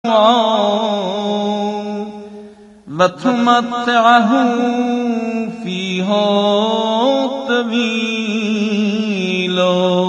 و تمتعه فیها طویلا.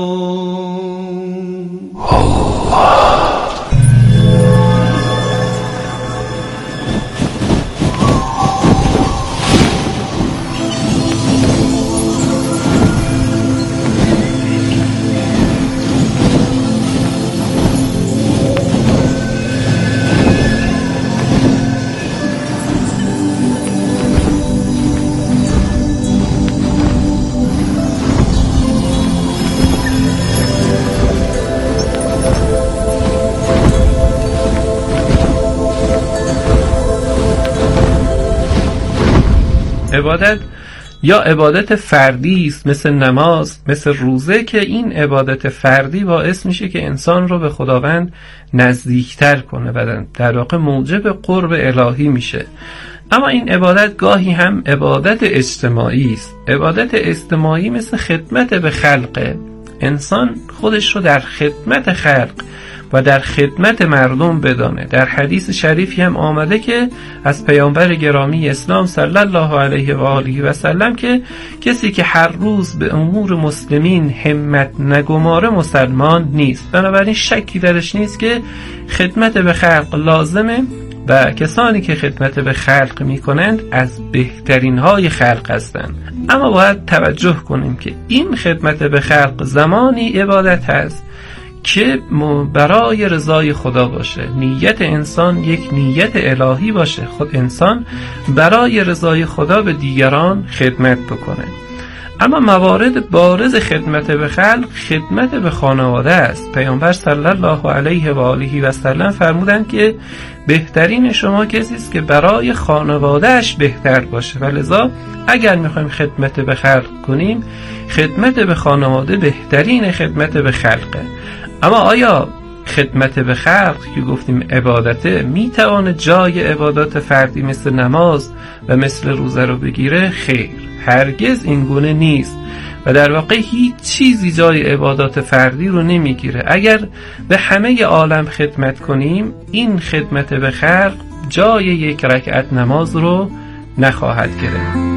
عبادت یا عبادت فردی است، مثل نماز، مثل روزه، که این عبادت فردی باعث میشه که انسان رو به خداوند نزدیکتر کنه و در واقع موجب قرب الهی میشه. اما این عبادت گاهی هم عبادت اجتماعی است. عبادت اجتماعی مثل خدمت به خلق. انسان خودش رو در خدمت خلق و در خدمت مردم بدانه. در حدیث شریفی هم آمده که از پیامبر گرامی اسلام صلی الله علیه و آله و سلم که کسی که هر روز به امور مسلمین همت نگماره مسلمان نیست. بنابراین شکی درش نیست که خدمت به خلق لازمه و کسانی که خدمت به خلق می کنند از بهترین های خلق هستند. اما باید توجه کنیم که این خدمت به خلق زمانی عبادت هست که برای رضای خدا باشه. نیت انسان یک نیت الهی باشه، خود انسان برای رضای خدا به دیگران خدمت بکنه. اما موارد بارز خدمت به خلق خدمت به خانواده است. پیامبر صلی الله علیه و آله و سلم فرمودند که بهترین شما کسی است که برای خانوادهش بهتر باشه و لذا اگر میخوایم خدمت به خلق کنیم، خدمت به خانواده بهترین خدمت به خلقه. اما آیا خدمت به خلق که گفتیم عبادته میتوانه جای عبادات فردی مثل نماز و مثل روزه رو بگیره؟ خیر، هرگز این گونه نیست و در واقع هیچ چیزی جای عبادات فردی رو نمیگیره. اگر به همه عالم خدمت کنیم، این خدمت به خلق جای یک رکعت نماز رو نخواهد گرفت.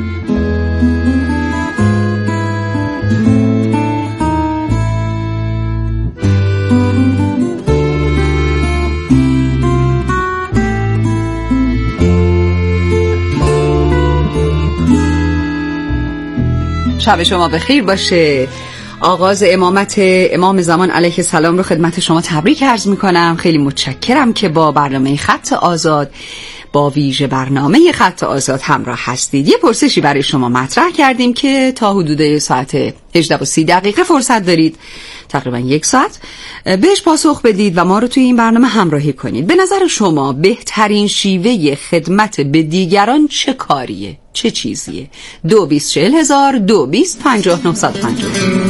شب شما بخیر باشه. آغاز امامت امام زمان علیه السلام رو خدمت شما تبریک عرض میکنم. خیلی متشکرم که با برنامه خط آزاد، با ویژه برنامه خط آزاد همراه هستید. یه پرسشی برای شما مطرح کردیم که تا حدود ساعت 18:30 فرصت دارید، تقریبا 1 ساعت، بهش پاسخ بدید و ما رو توی این برنامه همراهی کنید. به نظر شما بهترین شیوه خدمت به دیگران چه کاریه؟ چه چیزیه؟ 2-20-40,000 2-20-50-950.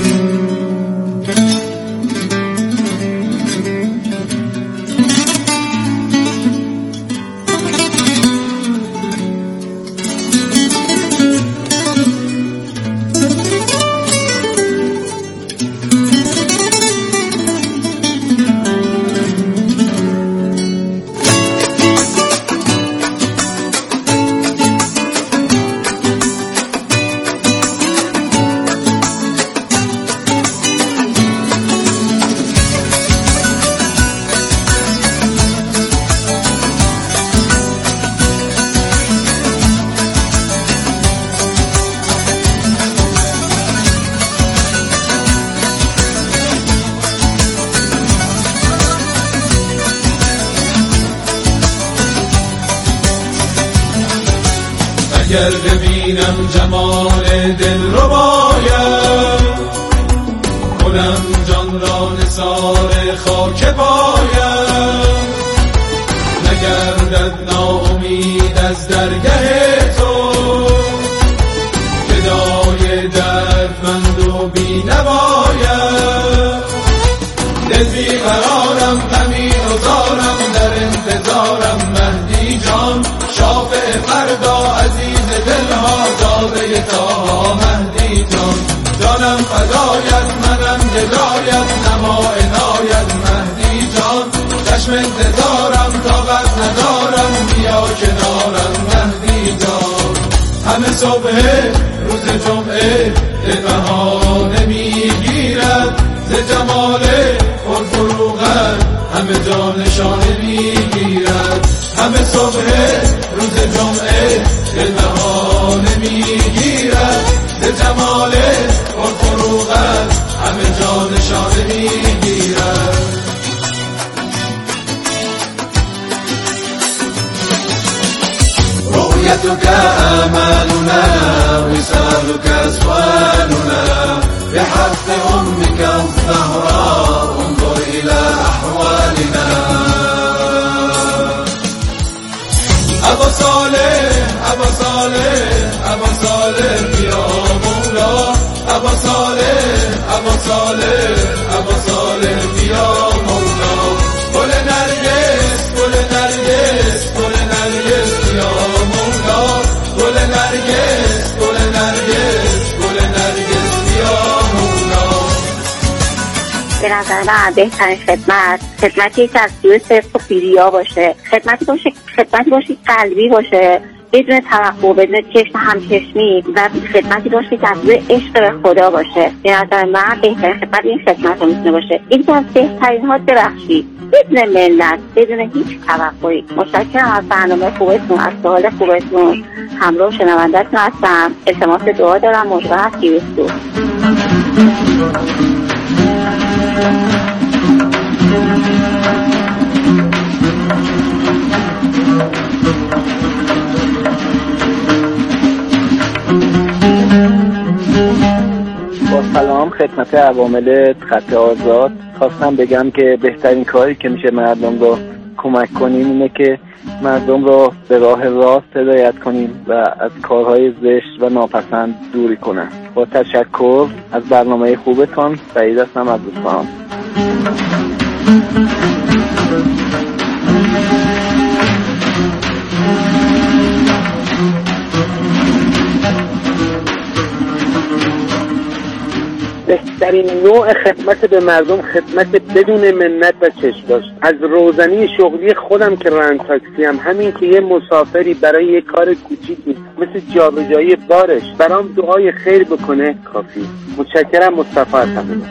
اگر ببینم جمال دلربایم، کنم جان را نثار خاک پایم. نگردد ناامید از درگه تو، فدای دردمند و بینوایم. دل بیقرارم، غمین و زارم، در انتظارم مهدی جان، شافع فردا، عزیز دلها، داده تا مهدی جان. جانم فدایت، منم گدایت، نما عنایت مهدی جان. چشم انتظارم طاقت ندارم بیا کنارم مهدی جان. همه صبح روز جمعه بهانه میگیرد ز جمال پرفروغت همه جا نشانه میگیرد. همه صبح روز جمعه بهانه میگیرد ز جمال پرفروغت همه جا نشانه میگیرد. رؤيتك آمالنا وصالك أسوالنا بحق أمك الزهراء انظر إلى أحوالنا. أبا صالح أبا صالح أبا صالح يا مولا. أبا صالح أبا صالح أبا صالح يا مولا. گل نرگس گل نرگس گل نرگس یا مولا. گل نرگس گل نرگس گل نرگس یا مولا. به نظر من بهترین خدمتی که از سوی صرف و پیریا باشه، خدمتی باشه قلبی باشه، بدون توقع، بدون چشم همچشمی، و خدمتی باشه که از روی عشق به خدا باشه. به نظر من بهترین خدمت این خدمت رو میتونه باشه. این که از بهترین ها درخشید، بدون ملت، بدون هیچ توقعی. متشکرم از برنامه خوبتون، از سوال خوبتون. همراه شنونده‌تون هستم. التماس دعا دارم. مژگان از کیوسکو. با سلام خدمت عوامل خط آزاد. خواستم بگم که بهترین کاری که میشه مردم رو کمک کنیم اینه که مردم رو به راه راست هدایت کنیم و از کارهای زشت و ناپسند دوری کنن. با تشکر از برنامه خوبتون. سعید هستم از دوستان. بهترین نوع خدمت به مردم خدمت بدون منت و چشم‌داشت. از روزنی شغلی خودم که راننده تاکسی ام، همین که یه مسافری برای یه کار کوچیکی مثل جابجایی بارش برام دعای خیر بکنه کافی. متشکرم. مصطفی هستم.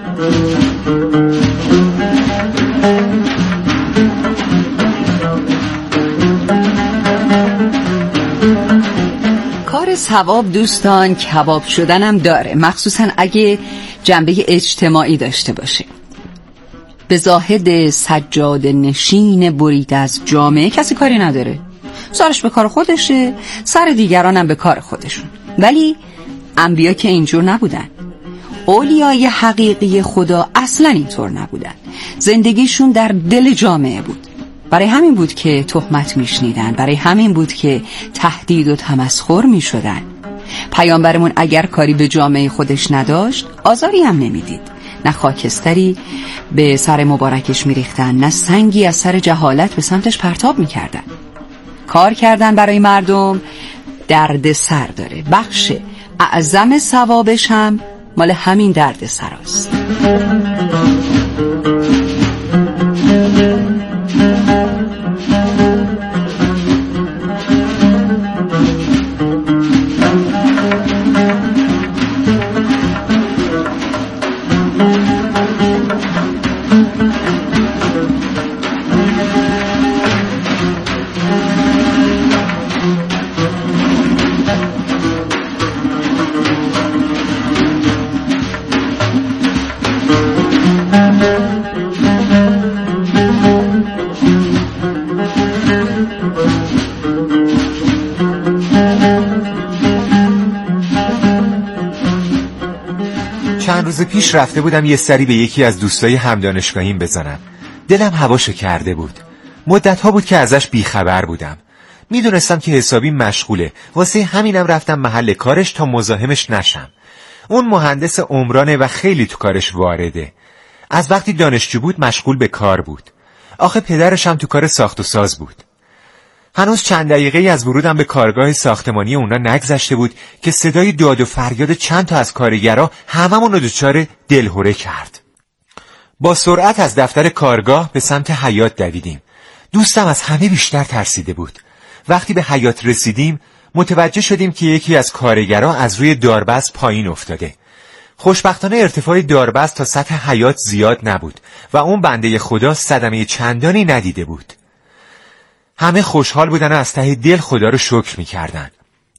کار ثواب دوستان کباب شدنم داره، مخصوصا اگه جنبه اجتماعی داشته باشه. به زاهد سجاد نشین برید از جامعه کسی کاری نداره، سرش به کار خودشه، سر دیگرانم به کار خودشون. ولی انبیا که اینجور نبودن. اولیای حقیقی خدا اصلا اینطور نبودن. زندگیشون در دل جامعه بود. برای همین بود که تهمت میشنیدن، برای همین بود که تهدید و تمسخر میشدن. پیامبرمون اگر کاری به جامعه خودش نداشت آزاری هم نمیدید، نه خاکستری به سر مبارکش میریختن، نه سنگی از سر جهالت به سمتش پرتاب میکردن. کار کردن برای مردم درد سر داره. بخش اعظم ثوابش هم مال همین درد سراست. چند روز پیش رفته بودم یه سری به یکی از دوستای همدانشگاهیم بزنم. دلم هواشو کرده بود. مدت‌ها بود که ازش بیخبر بودم. میدونستم که حسابی مشغوله، واسه همینم رفتم محل کارش تا مزاحمش نشم. اون مهندس عمرانه و خیلی تو کارش وارده. از وقتی دانشجو بود مشغول به کار بود. آخه پدرش هم تو کار ساخت و ساز بود. هنوز چند دقیقه از ورودم به کارگاه ساختمانی اونا نگذشته بود که صدای داد و فریاد چند تا از کارگرا هممون رو دچار دلهره کرد. با سرعت از دفتر کارگاه به سمت حیاط دویدیم. دوستم از همه بیشتر ترسیده بود. وقتی به حیاط رسیدیم متوجه شدیم که یکی از کارگرها از روی داربست پایین افتاده. خوشبختانه ارتفاع داربست تا سطح حیاط زیاد نبود و اون بنده خدا صدمه چندانی ندیده بود. همه خوشحال بودن و از ته دل خدا رو شکر می‌کردن.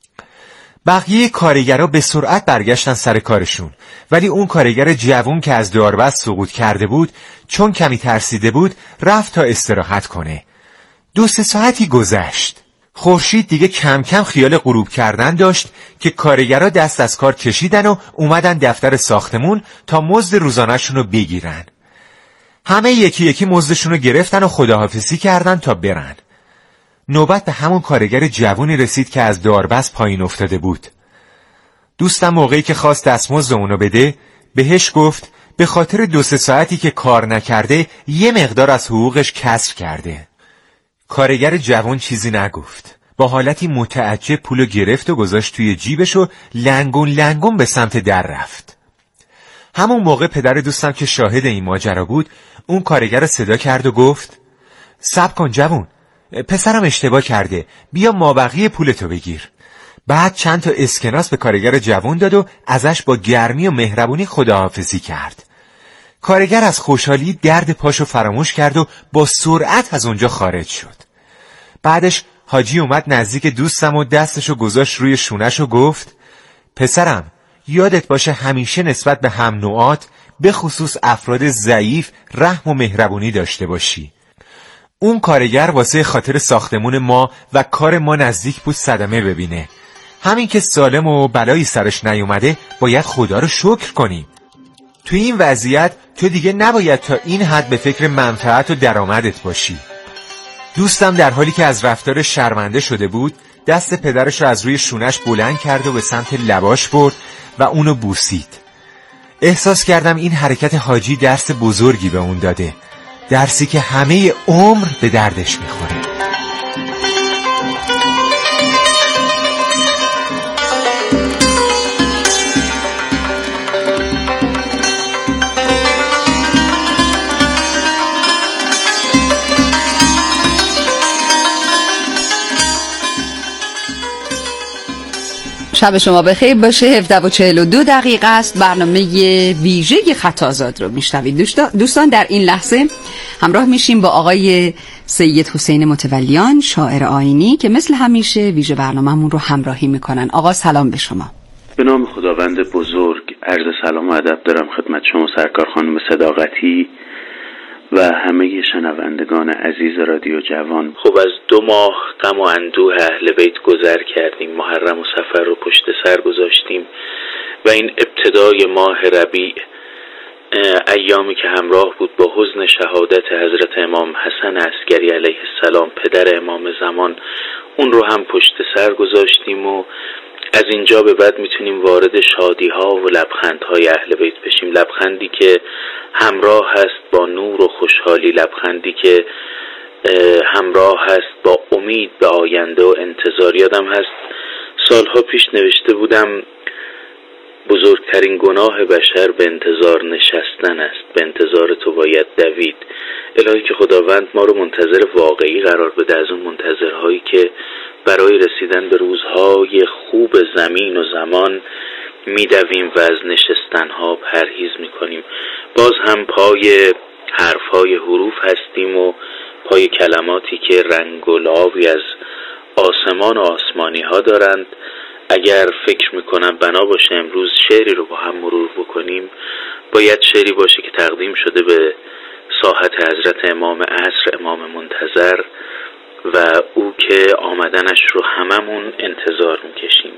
بقیه کارگرها به سرعت برگشتن سر کارشون، ولی اون کارگر جوون که از داربست سقوط کرده بود چون کمی ترسیده بود رفت تا استراحت کنه. 2-3 ساعتی گذشت. خورشید دیگه کم کم خیال غروب کردن داشت که کارگرها دست از کار کشیدن و اومدن دفتر ساختمون تا مزد روزانه‌شون رو بگیرن. همه یکی یکی مزدشون رو گرفتن و خداحافظی کردن تا برن. نوبت به همون کارگر جوونی رسید که از داربست پایین افتاده بود. دوستم موقعی که خواست دستمزد اونو بده بهش گفت به خاطر 2-3 ساعتی که کار نکرده یه مقدار از حقوقش کسر کرده. کارگر جوان چیزی نگفت. با حالتی متعجب پولو گرفت و گذاشت توی جیبش و لنگون لنگون به سمت در رفت. همون موقع پدر دوستم که شاهد این ماجرا بود اون کارگر رو صدا کرد و گفت صبر کن جوان، پسرم اشتباه کرده، بیا مابقی پولتو بگیر. بعد چند تا اسکناس به کارگر جوان داد و ازش با گرمی و مهربونی خداحافظی کرد. کارگر از خوشحالی درد پاشو فراموش کرد و با سرعت از اونجا خارج شد. بعدش حاجی اومد نزدیک دوستم و دستشو گذاشت روی شونش و گفت پسرم یادت باشه همیشه نسبت به هم نوعات به خصوص افراد ضعیف رحم و مهربونی داشته باشی. اون کارگر واسه خاطر ساختمون ما و کار ما نزدیک بود صدمه ببینه. همین که سالم و بلایی سرش نیومده باید خدا رو شکر کنیم. توی این وضعیت تو دیگه نباید تا این حد به فکر منفعت و درآمدت باشی. دوستم در حالی که از رفتار شرمنده شده بود دست پدرش رو از روی شونش بلند کرد و به سمت لباش برد و اونو بوسید. احساس کردم این حرکت حاجی درس بزرگی به اون داده، درسی که همه عمر به دردش میخوره. شب شما بخیر باشه. 17:42 است. برنامه ویژه خط آزاد رو میشنوید. دوستان در این لحظه همراه میشیم با آقای سید حسین متولیان شاعر آیینی که مثل همیشه ویژه برنامه‌مون رو همراهی میکنن. آقا سلام به شما. به نام خداوند بزرگ عرض سلام و ادب دارم خدمت شما سرکار خانم صداقتی و همه شنوندگان عزیز رادیو جوان. خب از 2 ماه غم و اندوه اهل بیت گذر کردیم، محرم و صفر رو پشت سر گذاشتیم و این ابتدای ماه ربیع ایامی که همراه بود با حزن شهادت حضرت امام حسن عسکری علیه السلام پدر امام زمان، اون رو هم پشت سر گذاشتیم و از اینجا به بعد میتونیم وارد شادی ها و لبخند های اهل بیت بشیم. لبخندی که همراه هست با نور و خوشحالی، لبخندی که همراه هست با امید به آینده و انتظار. یادم هست سالها پیش نوشته بودم بزرگترین گناه بشر به انتظار نشستن است، به انتظار تو باید دوید. الهی که خداوند ما رو منتظر واقعی قرار بده، از اون منتظرهایی که برای رسیدن به روزهای خوب زمین و زمان میدویم و از نشستنها پرهیز میکنیم. باز هم پای حرفهای حروف هستیم و پای کلماتی که رنگ و لاوی از آسمان و آسمانی ها دارند. اگر فکر میکنم بنا باشه امروز شعری رو با هم مرور بکنیم، باید شعری باشه که تقدیم شده به ساحت حضرت امام عصر، امام منتظر، و او که آمدنش رو هممون انتظار میکشیم.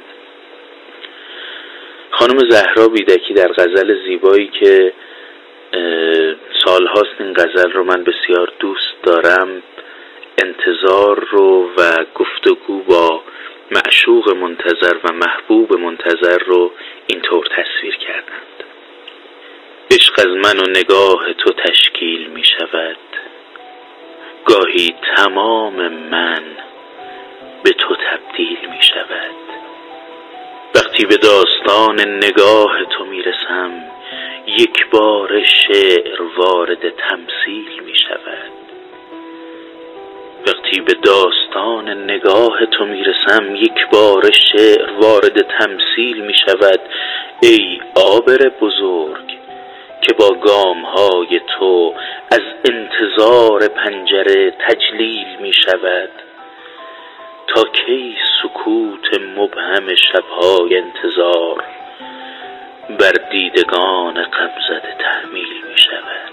خانم زهرا بیدکی در غزل زیبایی که سالهاست این غزل رو من بسیار دوست دارم، انتظار رو و گفتگو با معشوق منتظر و محبوب منتظر رو اینطور تصویر کردند: عشق از من و نگاه تو تشکیل می شود، گاهی تمام من به تو تبدیل می شود. وقتی به داستان نگاه تو می رسم، یک بار شعر وارد تمثیل می شود. وقتی به داستان نگاه تو میرسم یک بار شعر وارد تمثیل میشود. ای عابر بزرگ که با گامهای تو از انتظار پنجره تجلیل میشود. تا کی سکوت مبهم شبهای انتظار بر دیدگان غمزده تحمیل میشود؟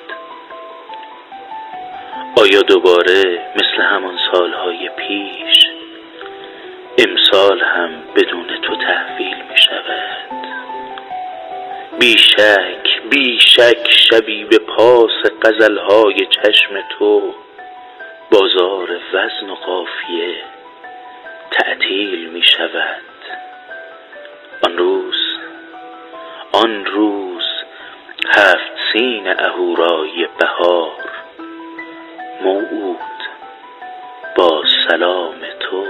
آیا دوباره مثل همان سالهای پیش امسال هم بدون تو تحویل می شود؟ بی شک شبی به پاس غزلهای چشم تو بازار وزن و قافیه تعطیل می شود. آن روز 7 سین اهورای بهار موعود با سلام تو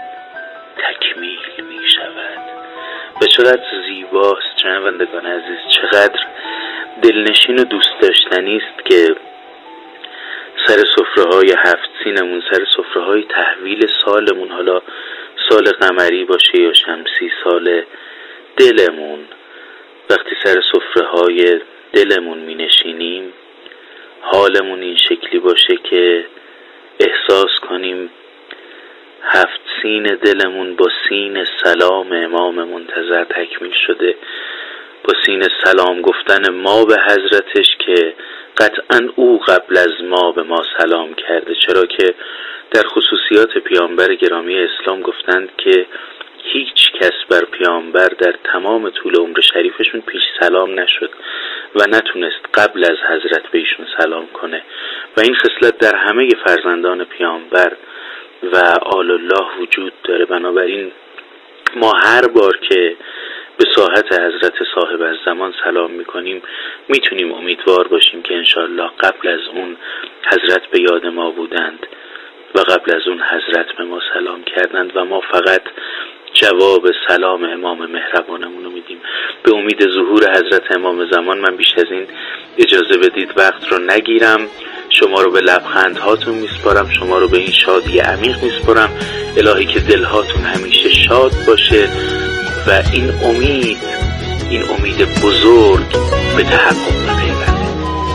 تکمیل می شود. و چقدر زیباست شنوندگان عزیز، چقدر دلنشین و دوست داشتنی است که سر سفره‌های 7 سینمون، سر سفره‌های تحویل سالمون، حالا سال قمری باشه یا شمسی، سال دلمون، وقتی سر سفره‌های دلمون می نشینیم حالمون این شکلی باشه که احساس کنیم 7 سین دلمون با سین سلام امام منتظر تکمیل شده، با سین سلام گفتن ما به حضرتش که قطعا او قبل از ما به ما سلام کرده، چرا که در خصوصیات پیامبر گرامی اسلام گفتند که هیچ کس بر پیامبر در تمام طول عمر شریفشون پیش سلام نشد و نتونست قبل از حضرت به ایشون سلام کنه و این خصلت در همه فرزندان پیامبر و آل الله وجود داره. بنابراین ما هر بار که به ساحت حضرت صاحب الزمان سلام میکنیم میتونیم امیدوار باشیم که انشالله قبل از اون حضرت به یاد ما بودند و قبل از اون حضرت به ما سلام کردند و ما فقط جواب سلام امام مهربانمون رو میدیم. به امید ظهور حضرت امام زمان من بیش از این اجازه بدید وقت رو نگیرم، شما رو به لبخندهاتون میسپارم، شما رو به این شادی عمیق میسپارم. الهی که دلهاتون همیشه شاد باشه و این امید بزرگ به تحقق بپیونده.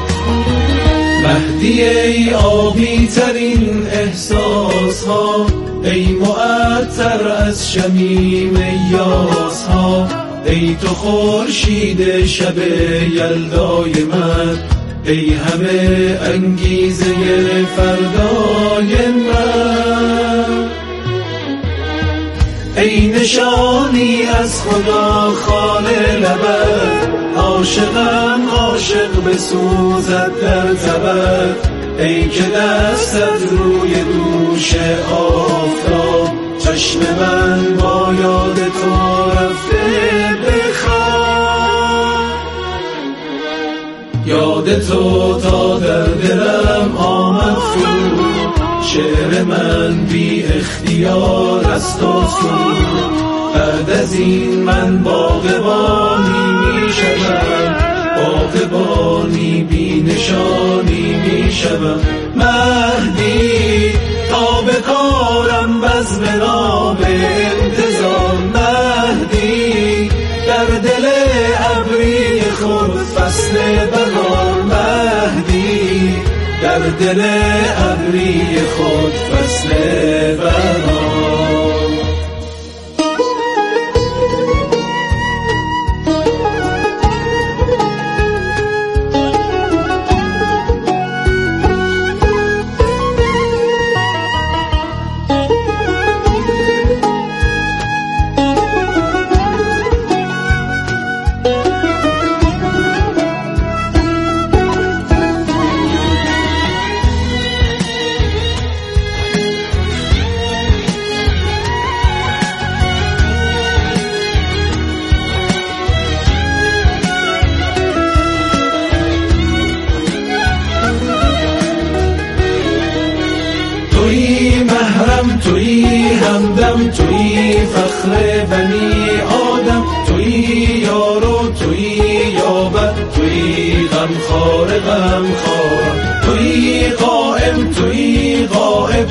مهدی ای آبی ترین احساس ها، ای معطر از شمیم یاس ها، ای تو خورشید شب یلدای من، ای همه انگیزه فردای من، ای نشانی از خدا خال لبت، عاشقم عاشق بسوزد در تبت، ای که دستت روی دوش آفتاب، چشم من با یاد تو رفته بخواب، یاد تو تا در دلم آمد فرو، شعر من بی اختیار است و سرود، بعد از این من باغبانی می شدم، باغبانی بی نشانی می شدم. مهدی تا به کارم بزم نام انتظار، مهدی در دل ابری خود فصل بهار، مهدی در دل ابری خود فصل بهار. تویی همدم، تویی فخر بنی آدم، تویی یار و تویی یابد، تویی غمخوار غمخوار، تویی قائم تویی غائب، تویی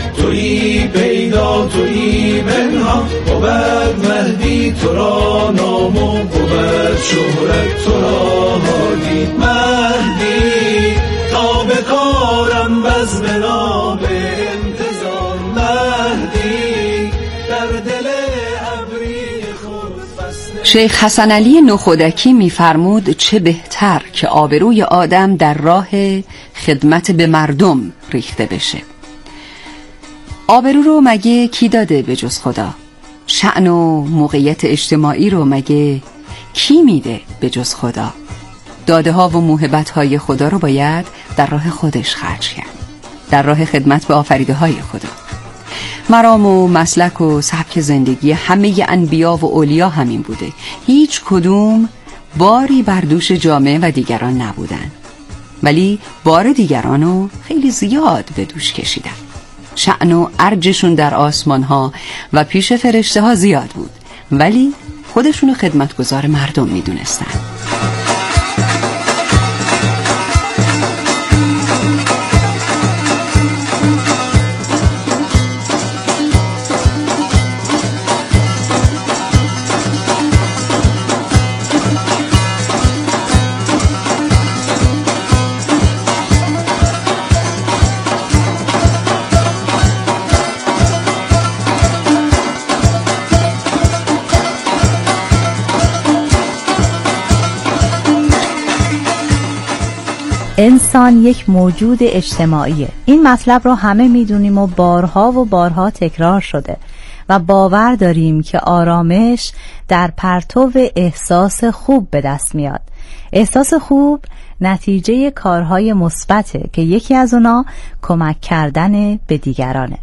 مهدی پیدا تویی منها، بود مهدی تو را نام و بود شهرت تو را هادی. مهدی تا به کارم بزم نام انتظار، مهدی در دل ابری خود فصل. شیخ حسن علی نخودکی می‌فرمود چه بهتر که آبروی آدم در راه خدمت به مردم ریخته بشه. آبرو رو مگه کی داده به جز خدا؟ شأن و موقعیت اجتماعی رو مگه کی میده به جز خدا؟ داده ها و موهبت های خدا رو باید در راه خودش خرج کرد، در راه خدمت به آفریده های خدا. مرام و مسلک و سبک زندگی همه انبیا و اولیا همین بوده. هیچ کدوم باری بر دوش جامعه و دیگران نبودن، ولی بار دیگرانو خیلی زیاد به دوش کشیدن. شأن و ارجشون در آسمان ها و پیش فرشته ها زیاد بود، ولی خودشونو خدمتگزار مردم میدونستن. انسان یک موجود اجتماعیه. این مطلب رو همه میدونیم و بارها و بارها تکرار شده و باور داریم که آرامش در پرتو احساس خوب به دست میاد. احساس خوب نتیجه کارهای مثبته که یکی از اونا کمک کردن به دیگرانه.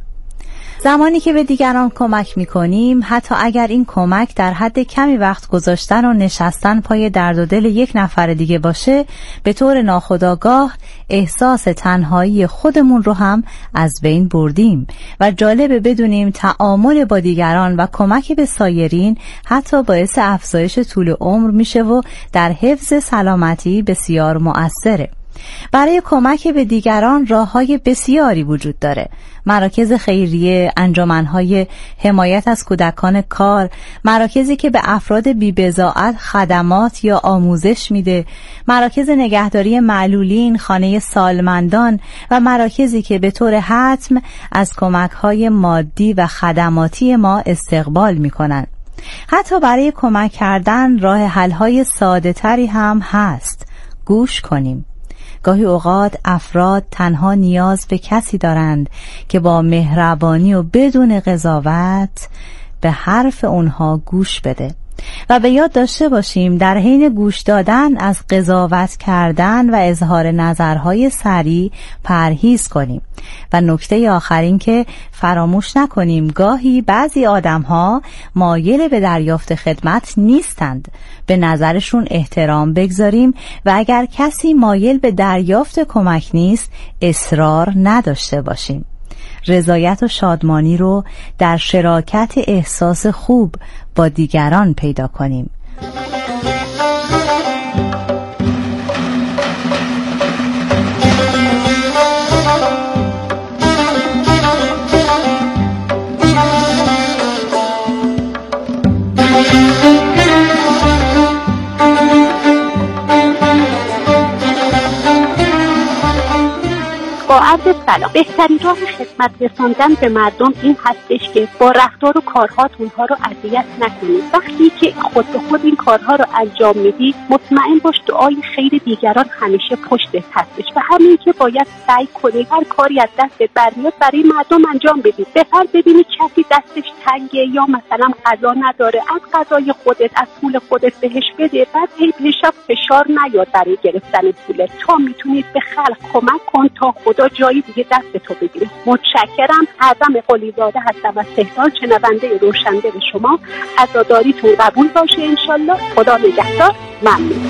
زمانی که به دیگران کمک میکنیم، حتی اگر این کمک در حد کمی وقت گذاشتن و نشستن پای درد و دل یک نفر دیگه باشه، به طور ناخودآگاه احساس تنهایی خودمون رو هم از بین بردیم و جالبه بدونیم تعامل با دیگران و کمک به سایرین حتی باعث افزایش طول عمر میشه و در حفظ سلامتی بسیار مؤثره. برای کمک به دیگران راه‌های بسیاری وجود داره. مراکز خیریه، انجمن‌های حمایت از کودکان کار، مراکزی که به افراد بی‌بضاعت خدمات یا آموزش میده، مراکز نگهداری معلولین، خانه سالمندان و مراکزی که به طور حتم از کمک‌های مادی و خدماتی ما استقبال میکنن. حتی برای کمک کردن راه حل‌های ساده‌تری هم هست. گوش کنیم. گاهی اوقات افراد تنها نیاز به کسی دارند که با مهربانی و بدون قضاوت به حرف اونها گوش بده و به یاد داشته باشیم در حین گوش دادن از قضاوت کردن و اظهار نظرهای سریع پرهیز کنیم. و نکته آخرین که فراموش نکنیم، گاهی بعضی آدم‌ها مایل به دریافت خدمت نیستند. به نظرشون احترام بگذاریم و اگر کسی مایل به دریافت کمک نیست، اصرار نداشته باشیم. رضایت و شادمانی رو در شراکت احساس خوب با دیگران پیدا کنیم. با عرض سلام. بهترین راه خدمت رساندن به مردم این هستش که با رفتار و کارهات اونها رو اذیت نکنید. وقتی که خود به خود این کارها رو انجام میدی، مطمئن باش دعای خیر دیگران همیشه پشتت هستش و همین که باید سعی کنی هر کاری از دستت برمیاد برای مردم انجام بدی. بهتر ببینی کسی دستش تنگه یا مثلا غذا نداره، از غذای خودت، از پول خودت بهش بده، بعد بهش فشار نیاد برای گرفتن پول. تا میتونید به خلق کمک کن تا خدا جایی دیگه دست تو بگیره. متشکرم. اعظم قلیزاده هستم از تهران، شنونده روشنده به شما. عزاداریتون قبول باشه انشالله. خدا نگهدار. ممنون.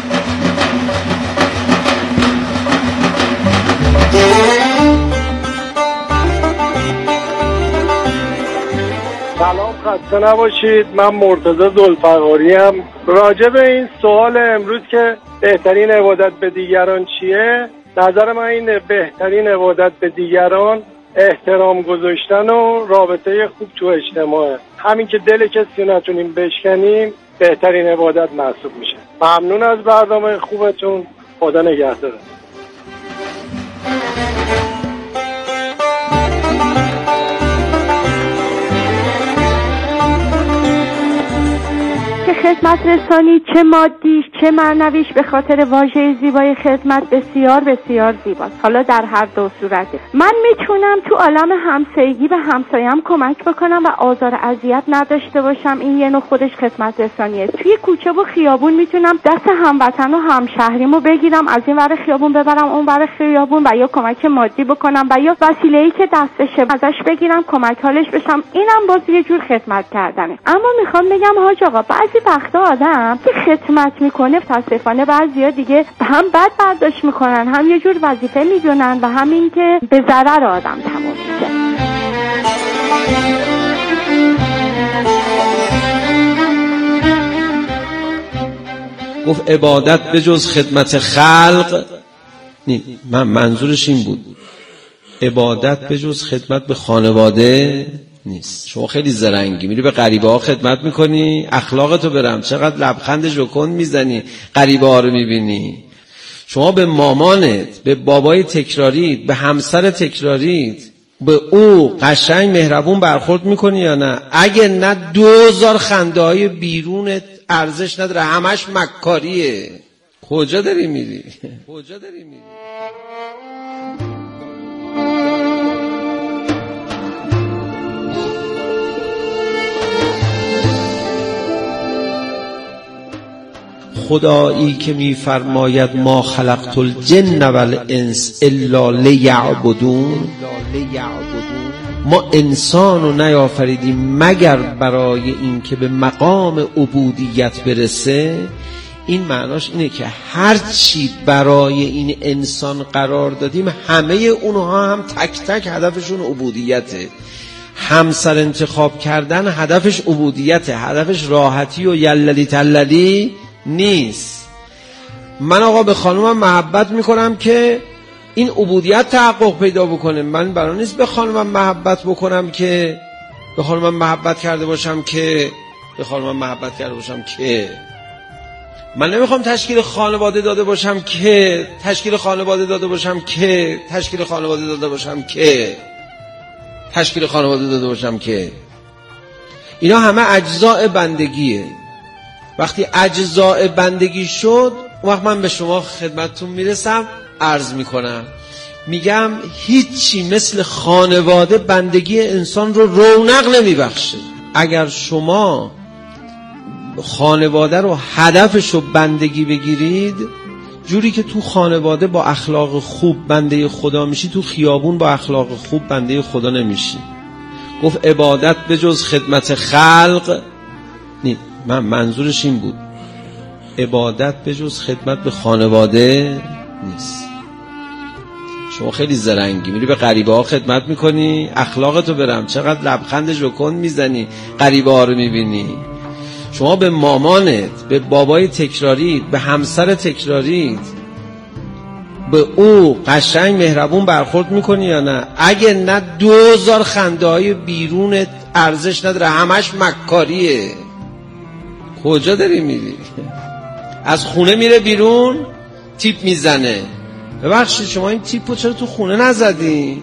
سلام، خسته نباشید. من مرتضی ذوالفقاری ام. راجع به این سوال امروز که بهترین عبادت به دیگران چیه، نظر من اینه بهترین عبادت به دیگران احترام گذاشتن و رابطه خوب تو اجتماعه. همین که دل کسی نتونیم بشکنیم بهترین عبادت محسوب میشه. ممنون از برنامه خوبتون. خدا نگهدار. خدمت رسانی چه مادیش چه معنویش به خاطر واژه زیبای خدمت بسیار بسیار زیباست. حالا در هر دو صورته من میتونم تو عالم همسایگی به همسایم کمک بکنم و آزار اذیت نداشته باشم. این یه نوع خودش خدمت رسانیه. توی کوچه و خیابون میتونم دست هموطن و همشهریمو بگیرم، از این ور خیابون ببرم اون ور خیابون و یا کمک مادی بکنم و یا وسیله‌ای که دستشه ازش بگیرم کمک حالش بشم. اینم باز یه جور خدمت کردنه. اما میخوام بگم حاج آقا بعضی وقتا آدم که خدمت میکنه متاسفانه بعضیا دیگه هم بد برداشت میکنن، هم یه جور وظیفه میدونن و همین که به ضرر آدم تموم میشه. گفت عبادت به جز خدمت خلق من منظورش این بود عبادت به جز خدمت به خانواده نیست. شما خیلی زرنگی میری به غریبه ها خدمت میکنی، اخلاقتو برم، چقدر لبخند ژوکن میزنی غریبه ها رو میبینی. شما به مامانت، به بابای تکراریت، به همسر تکراریت، به او قشنگ مهربون برخورد میکنی یا نه؟ اگه نه 2000 خنده های بیرونت ارزش نداره، همش مکاریه. کجا داری میری؟ خدایی که میفرماید ما خلقت الجن والانس الا لیعبدون، ما انسان رو نیافریدیم مگر برای این که به مقام عبودیت برسه. این معناش اینه که هر چی برای این انسان قرار دادیم همه اونها هم تک تک هدفشون عبودیته. همسر انتخاب کردن هدفش عبودیته، هدفش راحتی و یللی تللی نیست. من آقا به خانومم محبت میکنم که این عبودیت تحقق پیدا بکنه. من برای نیست به خانومم محبت بکنم که به خانومم محبت کرده باشم که من نمیخوام تشکیل خانواده داده باشم که اینا همه اجزاء بندگیه. وقتی اجزاء بندگی شد اون وقت من به شما خدمتتون میرسم، عرض میکنم، میگم هیچی مثل خانواده بندگی انسان رو رونق نمیبخشه. اگر شما خانواده رو هدفش رو بندگی بگیرید، جوری که تو خانواده با اخلاق خوب بنده خدا میشی، تو خیابون با اخلاق خوب بنده خدا نمیشی. گفت عبادت به جز خدمت خلق من منظورش این بود عبادت به جز خدمت به خانواده نیست. شما خیلی زرنگی میری به غریبه ها خدمت میکنی، اخلاقتو برم، چقدر لبخند ژوکن میزنی غریبه ها رو میبینی. شما به مامانت، به بابای تکراریت، به همسر تکراریت، به او قشنگ مهربون برخورد میکنی یا نه؟ اگه نه 2000 خنده های بیرونت ارزش نداره، همش مکاریه. کجا داری میری؟ از خونه میره بیرون تیپ میزنه. ببخشید شما این تیپو چرا تو خونه نزدی؟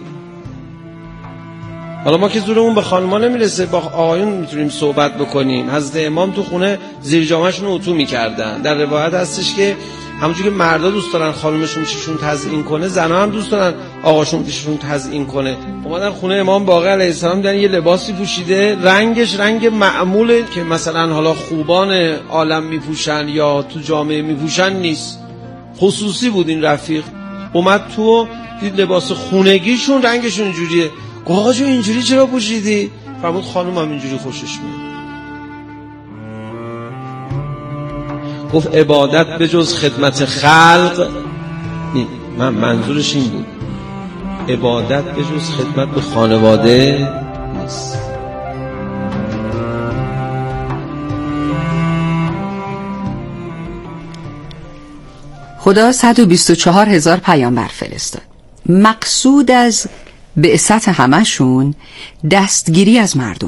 حالا ما که زورمون به خانما نمیرسه، با آقایون میتونیم صحبت بکنیم. حضرت امام تو خونه زیر جامه‌شون رو اتو میکردن. در روایت هستش که همونجوری که مردا دوست دارن خانمشون پیششون تزیین کنه، زنها هم دوست دارن آقاشون پیششون تزیین کنه. اومدن خونه امام باقر علیه السلام، دیدن یه لباسی پوشیده، رنگش رنگ معموله که مثلا حالا خوبان عالم میپوشن یا تو جامعه میپوشن نیست، خصوصی بود این رفیق. اومد تو دید لباس خونگیشون رنگشون اینجوریه. آقا جو اینجوری چرا پوشیدی؟ فرمود خانومم اینجوری خوشش میاد. گفت عبادت به جز خدمت خلق من منظورش این بود عبادت به جز خدمت به خانواده نیست. خدا 124,000 پیامبر فرستاد. مقصود از بعثت همشون دستگیری از مردم.